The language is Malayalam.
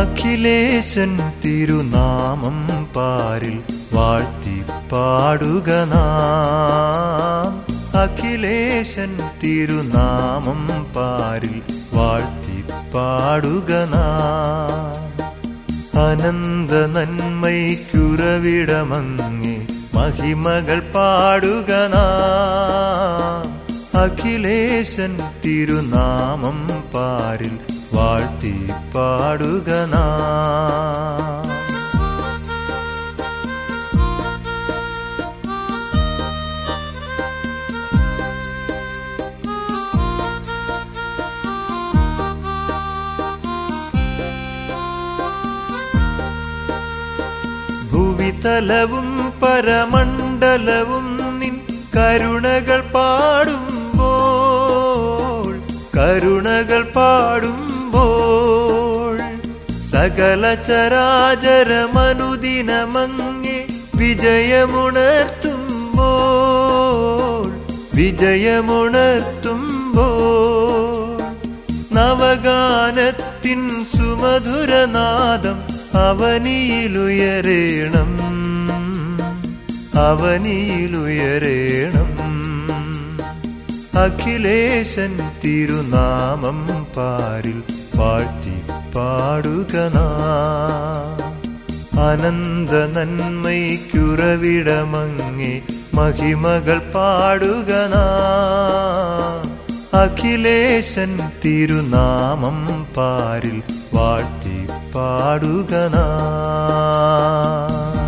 അഖിലേശൻ തിരുനാമം പാരിൽ വാഴ്ത്തി പാടുക നാം. അഖിലേശൻ തിരുനാമം പാരിൽ വാഴ്ത്തി പാടുക നാം. അനന്ത നന്മയ്ക്കുറവിടമങ്ങേ മഹിമകൾ പാടുക നാം. അഖിലേശൻ തിരുനാമം പാരിൽ വാഴ്ത്തി പാടുക നാം. ഭുവിതലവും പരമണ്ഡലവും നിൻ കരുണകൾ പാടുമ്പോൾ, കരുണകൾ പാടുമ്പോൾ സകല ചരാചരമനുദിനമങ്ങേ വിജയമുണർത്തുമ്പോൾ, വിജയമുണർത്തുമ്പോൾ നവഗാനത്തിൻ സുമധുരനാദം അവനിയിലുയരേണം, അവനിയിലുയരേണം. അഖിലേശൻ തിരുനാമം പാരിൽ വാഴ്ത്തി പാടുക നാം. അനന്ത നന്മയ്ക്കുറവിടമങ്ങേ മഹിമകൾ പാടുക നാം. അഖിലേശൻ തിരുനാമം പാരിൽ വാഴ്ത്തി പാടുക നാം.